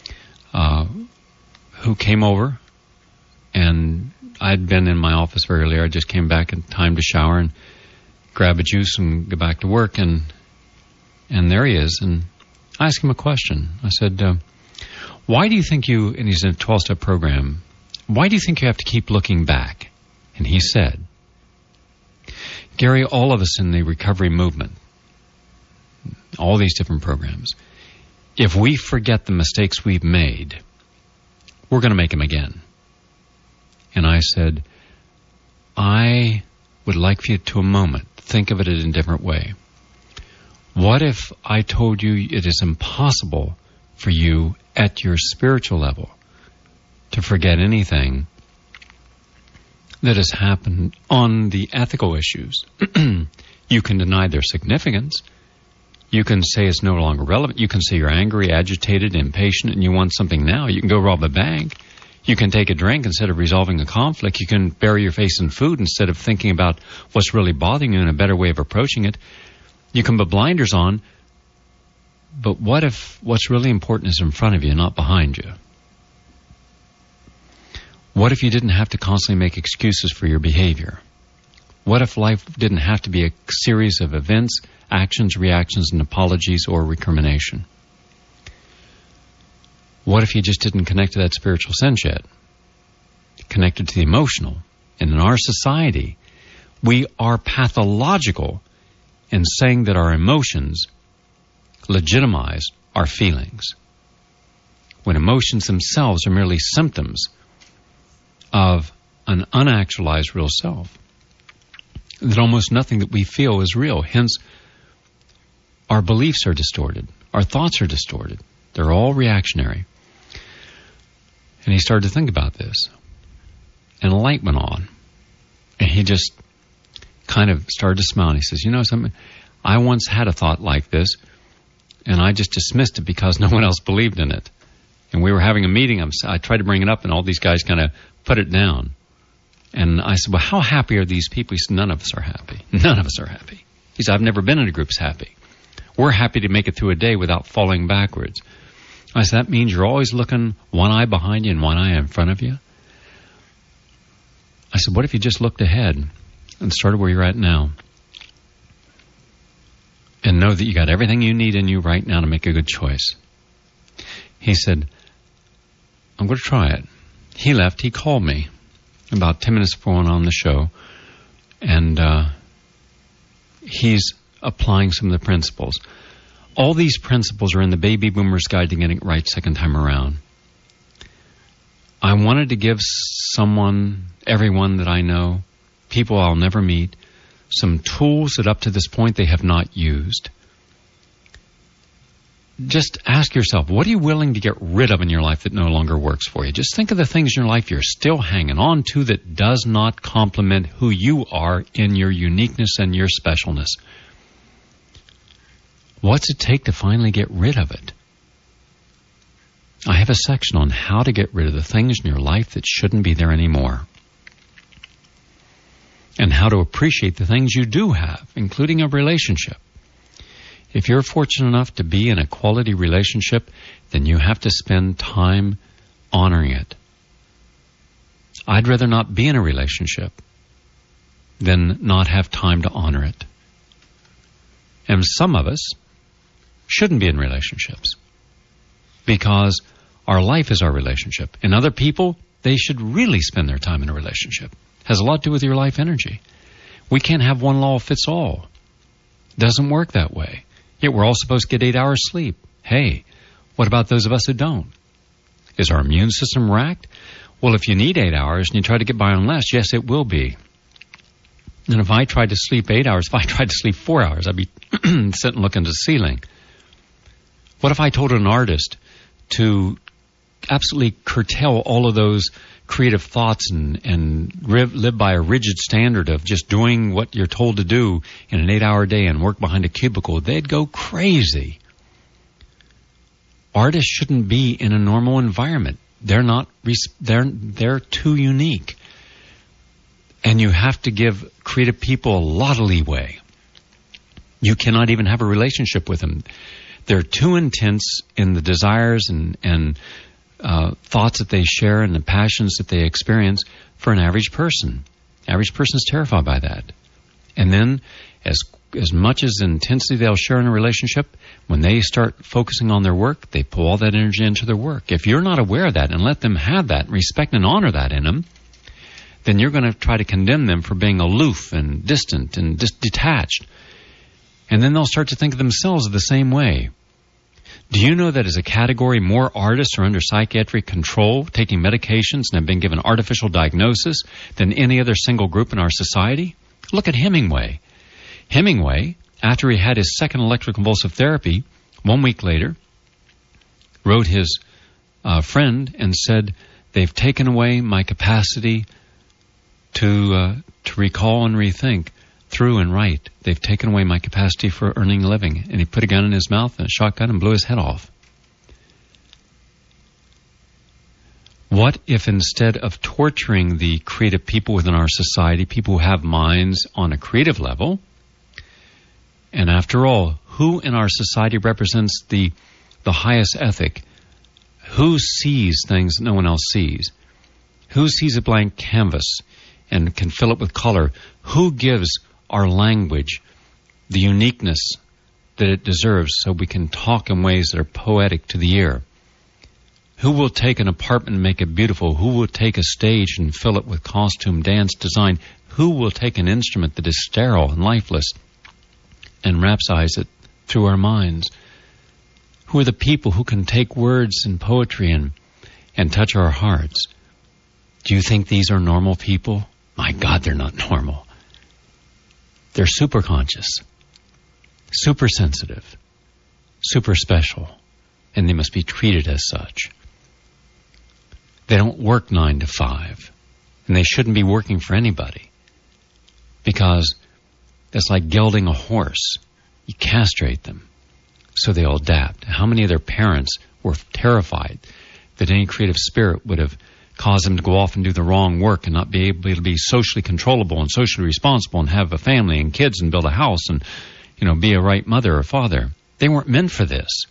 came over, and I'd been in my office very early. I just came back in time to shower and grab a juice and go back to work, and there he is. And I asked him a question. I said, why do you think and he's in a 12-step program, why do you think you have to keep looking back? And he said, Gary, all of us in the recovery movement, all these different programs, if we forget the mistakes we've made, we're going to make them again. And I said, I would like for you to a moment think of it in a different way. What if I told you it is impossible for you at your spiritual level to forget anything that has happened on the ethical issues? You can deny their significance. You can say it's no longer relevant. You can say you're angry, agitated, impatient, and you want something now. You can go rob a bank. You can take a drink instead of resolving a conflict. You can bury your face in food instead of thinking about what's really bothering you and a better way of approaching it. You can put blinders on, but what if what's really important is in front of you, not behind you? What if you didn't have to constantly make excuses for your behavior? What if life didn't have to be a series of events, actions, reactions, and apologies or recrimination? What if you just didn't connect to that spiritual sense yet? Connected to the emotional. And in our society, we are pathological in saying that our emotions legitimize our feelings, when emotions themselves are merely symptoms of an unactualized real self. That almost nothing that we feel is real. Hence, our beliefs are distorted. Our thoughts are distorted. They're all reactionary. And he started to think about this. And a light went on. And he just kind of started to smile. And he says, you know something? I once had a thought like this, and I just dismissed it because no one else believed in it. And we were having a meeting. I tried to bring it up, and all these guys kind of put it down. And I said, well, how happy are these people? He said, none of us are happy. None of us are happy. He said, I've never been in a group that's happy. We're happy to make it through a day without falling backwards. I said, that means you're always looking one eye behind you and one eye in front of you? I said, what if you just looked ahead and started where you're at now? And know that you got everything you need in you right now to make a good choice. He said, I'm going to try it. He left. He called me about 10 minutes before I went on the show. And he's applying some of the principles. All these principles are in the Baby Boomer's Guide to Getting It Right second time around. I wanted to give everyone that I know, people I'll never meet, some tools that up to this point they have not used. Just ask yourself, what are you willing to get rid of in your life that no longer works for you? Just think of the things in your life you're still hanging on to that does not complement who you are in your uniqueness and your specialness. What's it take to finally get rid of it? I have a section on how to get rid of the things in your life that shouldn't be there anymore. And how to appreciate the things you do have, including a relationship. If you're fortunate enough to be in a quality relationship, then you have to spend time honoring it. I'd rather not be in a relationship than not have time to honor it. And some of us shouldn't be in relationships because our life is our relationship. And other people, they should really spend their time in a relationship. It has a lot to do with your life energy. We can't have one law fits all. It doesn't work that way. Yet we're all supposed to get 8 hours sleep. Hey, what about those of us who don't? Is our immune system racked? Well, if you need 8 hours and you try to get by on less, yes, it will be. And if I tried to sleep 8 hours, if I tried to sleep 4 hours, I'd be sitting looking at the ceiling. What if I told an artist to absolutely curtail all of those creative thoughts and live by a rigid standard of just doing what you're told to do in an 8-hour day and work behind a cubicle? They'd go crazy. Artists shouldn't be in a normal environment. They're too unique. And you have to give creative people a lot of leeway. You cannot even have a relationship with them. They're too intense in the desires and thoughts that they share and the passions that they experience for an average person. Average person's terrified by that. And then as much as intensity they'll share in a relationship, when they start focusing on their work, they pull all that energy into their work. If you're not aware of that and let them have that, respect and honor that in them, then you're going to try to condemn them for being aloof and distant and detached. And then they'll start to think of themselves the same way. Do you know that as a category, more artists are under psychiatric control, taking medications and have been given artificial diagnosis than any other single group in our society? Look at Hemingway. Hemingway, after he had his second electroconvulsive therapy, 1 week later, wrote his friend and said, they've taken away my capacity to recall and rethink through and write. They've taken away my capacity for earning a living. And he put a gun in his mouth and a shotgun and blew his head off. What if instead of torturing the creative people within our society, people who have minds on a creative level, and after all, who in our society represents the highest ethic? Who sees things that no one else sees? Who sees a blank canvas and can fill it with color? Who gives our language the uniqueness that it deserves so we can talk in ways that are poetic to the ear? Who will take an apartment and make it beautiful? Who will take a stage and fill it with costume, dance, design? Who will take an instrument that is sterile and lifeless and rhapsodize it through our minds? Who are the people who can take words and poetry and touch our hearts? Do you think these are normal people? My God, they're not normal. They're super conscious, super sensitive, super special, and they must be treated as such. They don't work 9 to 5, and they shouldn't be working for anybody, because it's like gelding a horse. You castrate them so they'll adapt. How many of their parents were terrified that any creative spirit would have caused them to go off and do the wrong work and not be able to be socially controllable and socially responsible and have a family and kids and build a house and, be a right mother or father? They weren't meant for this.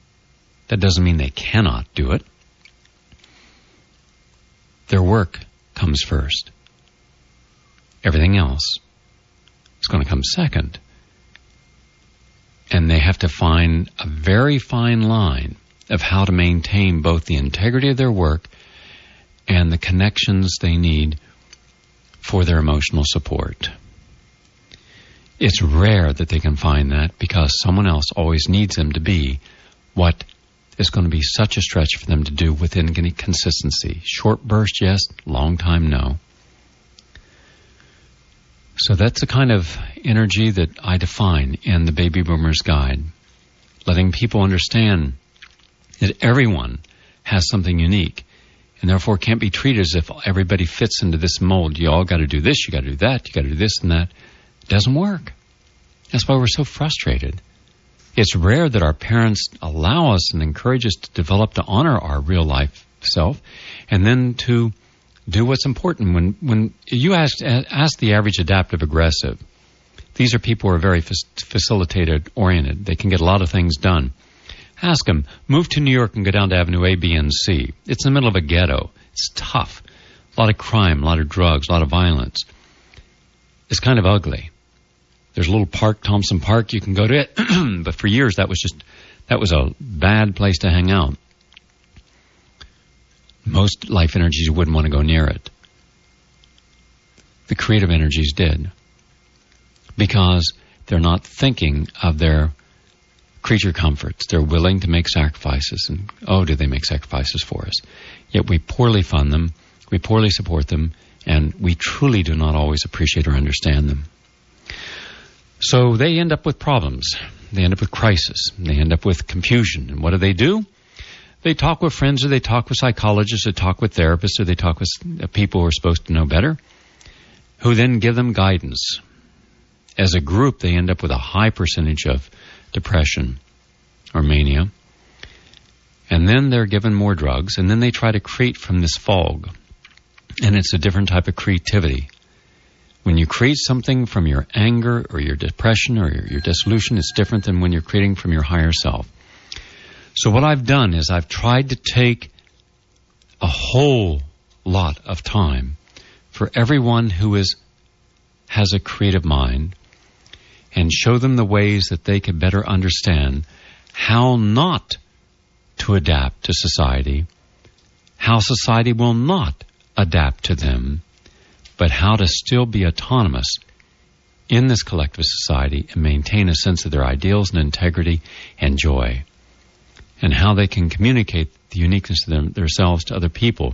That doesn't mean they cannot do it. Their work comes first. Everything else is going to come second. And they have to find a very fine line of how to maintain both the integrity of their work and the connections they need for their emotional support. It's rare that they can find that because someone else always needs them to be what is going to be such a stretch for them to do within any consistency. Short burst, yes. Long time, no. So that's the kind of energy that I define in the Baby Boomer's Guide. Letting people understand that everyone has something unique and therefore can't be treated as if everybody fits into this mold. You all got to do this, you got to do that, you got to do this and that. It doesn't work. That's why we're so frustrated. It's rare that our parents allow us and encourage us to develop, to honor our real life self, and then to do what's important. When you ask the average adaptive aggressive, these are people who are very facilitated oriented. They can get a lot of things done. Ask them, move to New York and go down to Avenue A, B, and C. It's in the middle of a ghetto. It's tough. A lot of crime, a lot of drugs, a lot of violence. It's kind of ugly. There's a little park, Thompson Park, you can go to it. But for years, that was a bad place to hang out. Most life energies wouldn't want to go near it. The creative energies did. Because they're not thinking of their creature comforts. They're willing to make sacrifices. And, do they make sacrifices for us? Yet we poorly fund them, we poorly support them, and we truly do not always appreciate or understand them. So they end up with problems. They end up with crisis. They end up with confusion. And what do? They talk with friends, or they talk with psychologists, or talk with therapists, or they talk with people who are supposed to know better, who then give them guidance. As a group, they end up with a high percentage of depression or mania. And then they're given more drugs, and then they try to create from this fog. And it's a different type of creativity. When you create something from your anger or your depression or your dissolution, it's different than when you're creating from your higher self. So what I've done is I've tried to take a whole lot of time for everyone who has a creative mind and show them the ways that they can better understand how not to adapt to society, how society will not adapt to them, but how to still be autonomous in this collective society and maintain a sense of their ideals and integrity and joy, and how they can communicate the uniqueness of themselves to other people.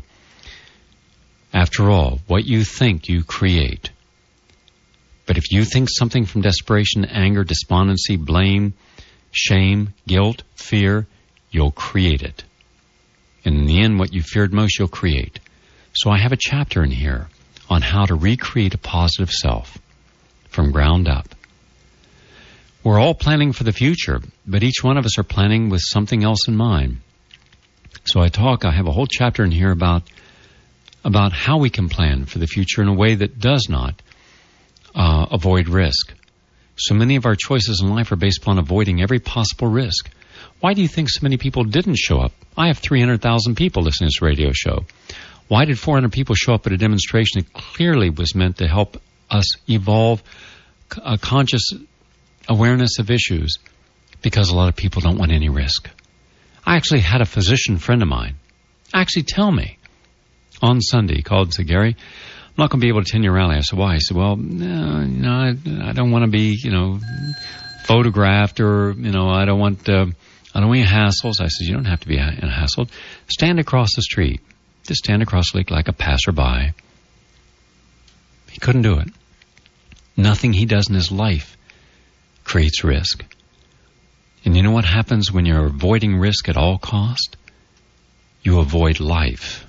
After all, what you think, you create. But if you think something from desperation, anger, despondency, blame, shame, guilt, fear, you'll create it. And in the end, what you feared most, you'll create. So I have a chapter in here on how to recreate a positive self from ground up. We're all planning for the future, but each one of us are planning with something else in mind. So I have a whole chapter in here about how we can plan for the future in a way that does not avoid risk. So many of our choices in life are based upon avoiding every possible risk. Why do you think so many people didn't show up? I have 300,000 people listening to this radio show. Why did 400 people show up at a demonstration that clearly was meant to help us evolve a conscious awareness of issues? Because a lot of people don't want any risk. I actually had a physician friend of mine actually tell me on Sunday, he called and said, Gary, I'm not going to be able to attend your rally. I said, why? He said, well, I don't want to be, photographed or, I don't want any hassles. I said, you don't have to be hassled. Stand across the street. Just stand across the lake like a passerby. He couldn't do it. Nothing he does in his life creates risk. And you know what happens when you're avoiding risk at all cost? You avoid life.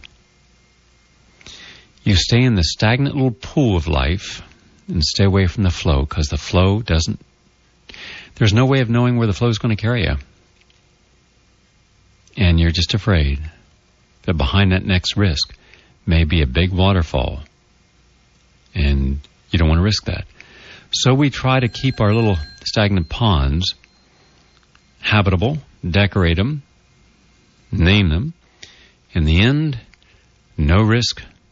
You stay in the stagnant little pool of life and stay away from the flow, because the flow there's no way of knowing where the flow is going to carry you. And you're just afraid that behind that next risk may be a big waterfall. And you don't want to risk that. So we try to keep our little stagnant ponds habitable, decorate them, name them. In the end, no risk,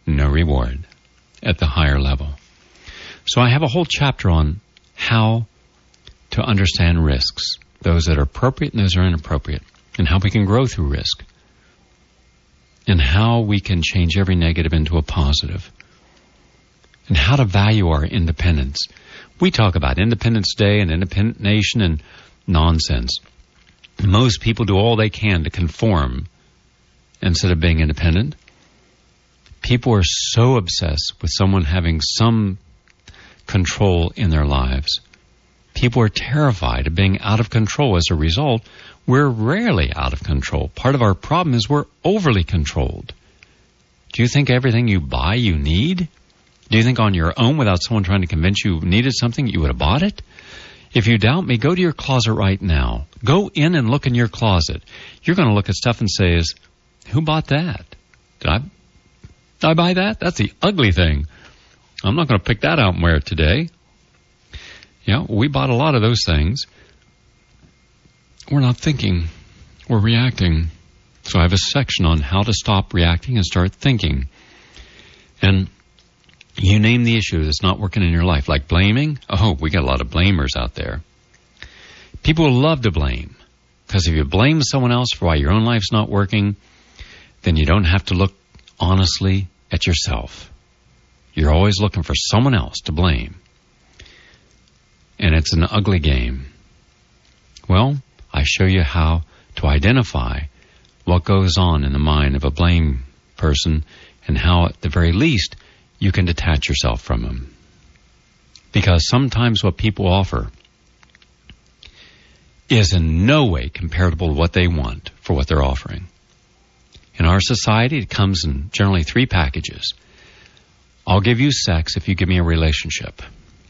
no reward at the higher level. So I have a whole chapter on how to understand risks, those that are appropriate and those that are inappropriate, and how we can grow through risk, and how we can change every negative into a positive, and how to value our independence. We talk about Independence Day and independent nation and nonsense. Most people do all they can to conform instead of being independent. People are so obsessed with someone having some control in their lives. People are terrified of being out of control. As a result, we're rarely out of control. Part of our problem is we're overly controlled. Do you think everything you buy you need? Do you think on your own, without someone trying to convince you needed something, you would have bought it? If you doubt me, go to your closet right now. Go in and look in your closet. You're going to look at stuff and say, who bought that? Did I buy that? That's the ugly thing. I'm not going to pick that out and wear it today. Yeah, we bought a lot of those things. We're not thinking. We're reacting. So I have a section on how to stop reacting and start thinking. And you name the issue that's not working in your life, like blaming. Oh, we got a lot of blamers out there. People love to blame, because if you blame someone else for why your own life's not working, then you don't have to look honestly at yourself. You're always looking for someone else to blame. And it's an ugly game. Well, I show you how to identify what goes on in the mind of a blame person and how, at the very least, you can detach yourself from them. Because sometimes what people offer is in no way comparable to what they want for what they're offering. In our society, it comes in generally 3 packages. I'll give you sex if you give me a relationship.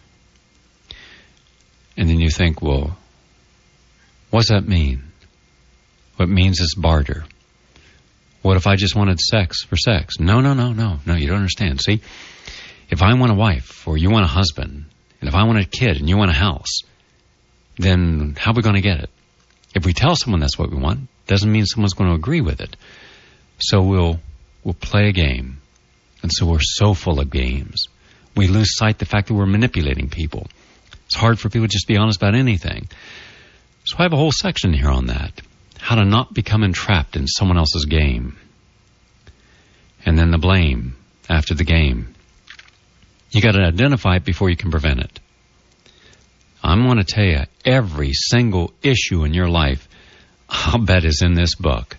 And then you think, well, what's that mean? What it means is barter. What if I just wanted sex for sex? No, you don't understand. See, if I want a wife or you want a husband, and if I want a kid and you want a house, then how are we going to get it? If we tell someone that's what we want, doesn't mean someone's going to agree with it. So we'll play a game. And so we're so full of games. We lose sight of the fact that we're manipulating people. It's hard for people to just be honest about anything. So I have a whole section here on that. How to not become entrapped in someone else's game. And then the blame after the game. You got to identify it before you can prevent it. I'm going to tell you, every single issue in your life, I'll bet, is in this book.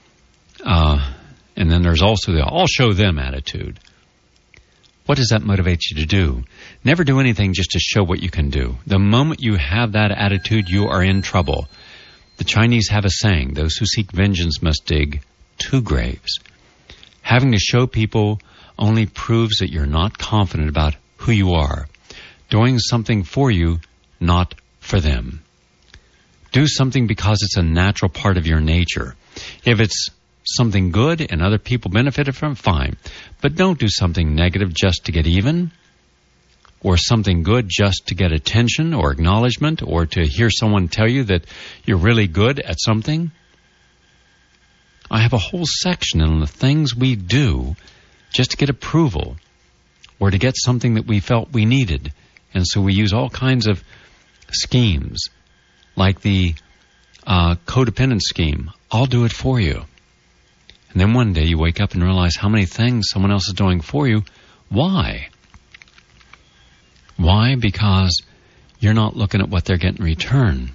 And then there's also the I'll show them attitude. What does that motivate you to do? Never do anything just to show what you can do. The moment you have that attitude, you are in trouble. The Chinese have a saying, those who seek vengeance must dig 2 graves. Having to show people only proves that you're not confident about who you are. Doing something for you, not for them. Do something because it's a natural part of your nature. If it's something good and other people benefited from, fine. But don't do something negative just to get even, or something good just to get attention or acknowledgement, or to hear someone tell you that you're really good at something. I have a whole section on the things we do just to get approval or to get something that we felt we needed. And so we use all kinds of schemes, like the codependent scheme. I'll do it for you. And then one day you wake up and realize how many things someone else is doing for you. Why? Why? Because you're not looking at what they're getting in return.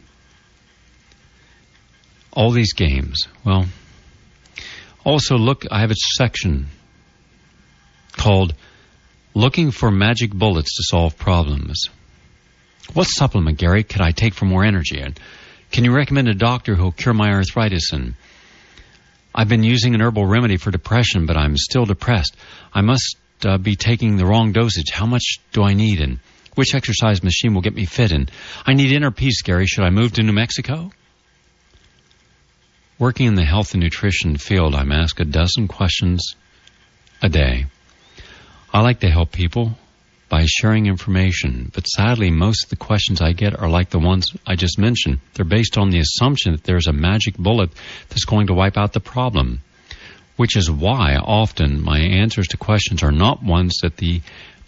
All these games. Well, also look, I have a section called Looking for Magic Bullets to Solve Problems. What supplement, Gary, could I take for more energy? And can you recommend a doctor who'll cure my arthritis? And I've been using an herbal remedy for depression, but I'm still depressed. I must be taking the wrong dosage. How much do I need? And which exercise machine will get me fit? And I need inner peace, Gary. Should I move to New Mexico? Working in the health and nutrition field, I'm asked 12 questions a day. I like to help people by sharing information, but sadly most of the questions I get are like the ones I just mentioned. They're based on the assumption that there's a magic bullet that's going to wipe out the problem. which is why often my answers to questions are not ones that the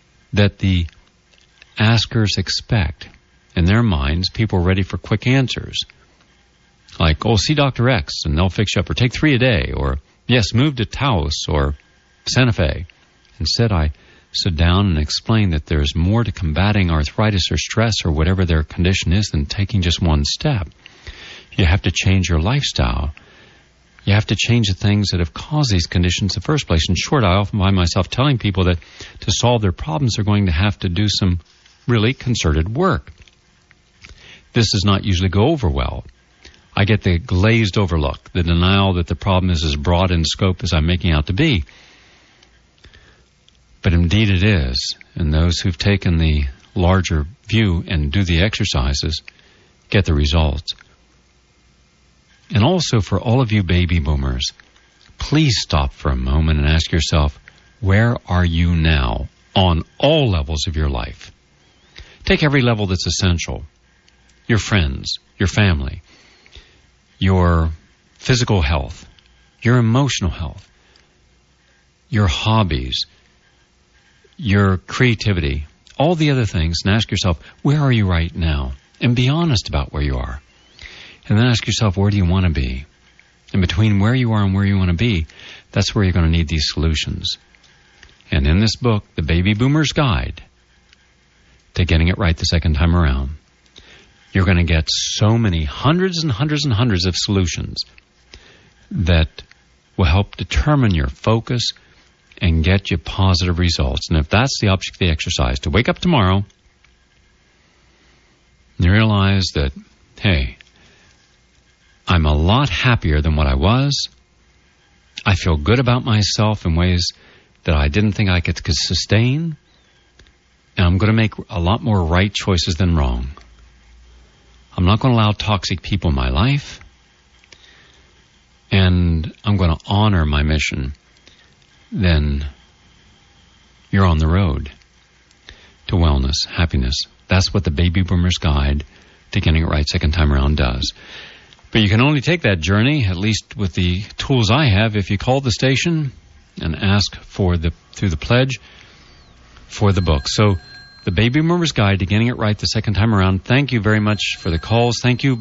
askers expect. In their minds, people are ready for quick answers. Like, oh, see Dr. X and they'll fix you up, or take 3 a day, or yes, move to Taos or Santa Fe. Instead, I sit down and explain that there's more to combating arthritis or stress or whatever their condition is than taking just one step. You have to change your lifestyle. You have to change the things that have caused these conditions in the first place. In short, I often find myself telling people that to solve their problems, they're going to have to do some really concerted work. This does not usually go over well. I get the glazed over look, the denial that the problem is as broad in scope as I'm making out to be. But indeed it is. And those who've taken the larger view and do the exercises get the results. And also for all of you baby boomers, please stop for a moment and ask yourself, where are you now on all levels of your life? Take every level that's essential. Your friends, your family, your physical health, your emotional health, your hobbies, your creativity, all the other things, and ask yourself, where are you right now? And be honest about where you are. And then ask yourself, where do you want to be? And between where you are and where you want to be, that's where you're going to need these solutions. And in this book, The Baby Boomer's Guide to Getting It Right the Second Time Around, you're going to get so many hundreds and hundreds and hundreds of solutions that will help determine your focus and get you positive results. And if that's the object of the exercise, to wake up tomorrow and realize that, hey, I'm a lot happier than what I was. I feel good about myself in ways that I didn't think I could sustain. And I'm going to make a lot more right choices than wrong. I'm not going to allow toxic people in my life. And I'm going to honor my mission. Then you're on the road to wellness, happiness. That's what the Baby Boomer's Guide to Getting It Right Second Time Around does. But you can only take that journey, at least with the tools I have, if you call the station and ask for through the pledge for the book. So, The Baby Boomer's Guide to Getting It Right the Second Time Around. Thank you very much for the calls. Thank you.